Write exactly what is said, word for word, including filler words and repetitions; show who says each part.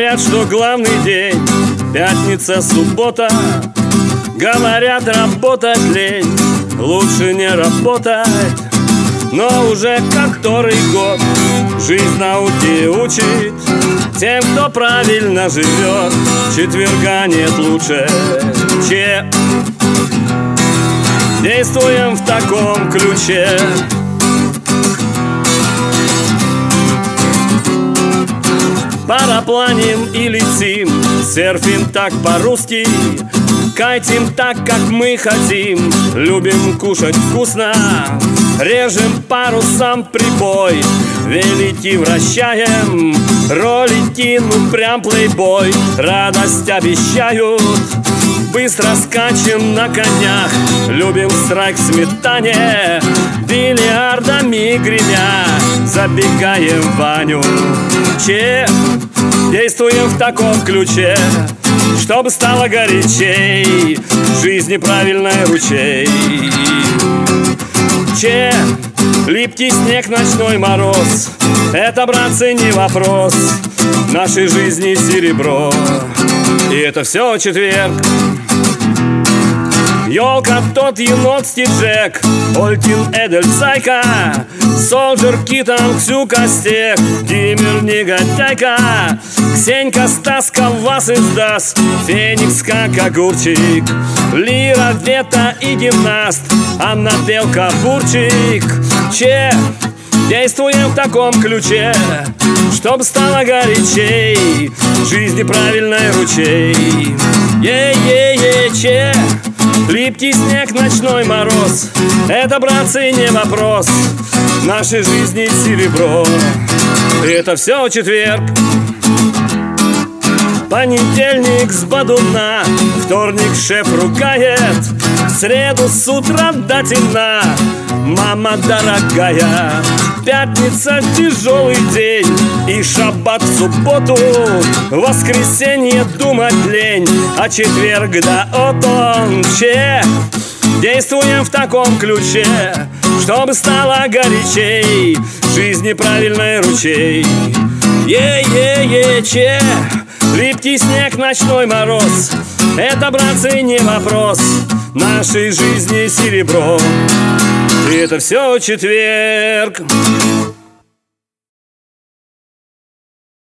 Speaker 1: Говорят, что главный день пятница, суббота. Говорят, работать лень, лучше не работать. Но уже который год жизнь науки учит тем, кто правильно живет. Четверга нет лучше, чем действуем в таком ключе. Парапланим и летим, серфим так по-русски, кайтим так, как мы хотим, любим кушать вкусно, режем парусом прибой, велики вращаем, ролики, ну прям плейбой, радость обещают. Быстро скачем на конях, любим страйк в сметане, бильярдами гремя, забегаем в баню. Че, действуем в таком ключе, чтобы стало горячей, в жизни правильной ручей. Че, липкий снег, ночной мороз, это, братцы, не вопрос, в нашей жизни серебро, и это все четверг. Ёлка, тот енот, Стиджек, Ольтин, Эдель, Зайка, Солджер, Китан, Ксю, Костек, Кимер, негодяйка, Ксенька, Стаска вас издаст, Феникс, как огурчик, Лира, Вета и гимнаст, Анна, Белка, Бурчик. Че, действуем в таком ключе, чтоб стало горячей, в жизни правильной ручей. Е-е-е, че, липкий снег, ночной мороз, это, братцы, не вопрос, в нашей жизни серебро, и это все четверг. Понедельник с бодуна, вторник шеф ругает, в среду с утра до темна, мама дорогая. Пятница тяжелый день, и шаббат в субботу, воскресенье думать лень, а четверг да вот он. Че, действуем в таком ключе, чтобы стало горячей, в жизни правильной ручей. Е-е-е, че, липкий снег, ночной мороз, это, братцы, не вопрос, в нашей жизни серебро, и это все четверг.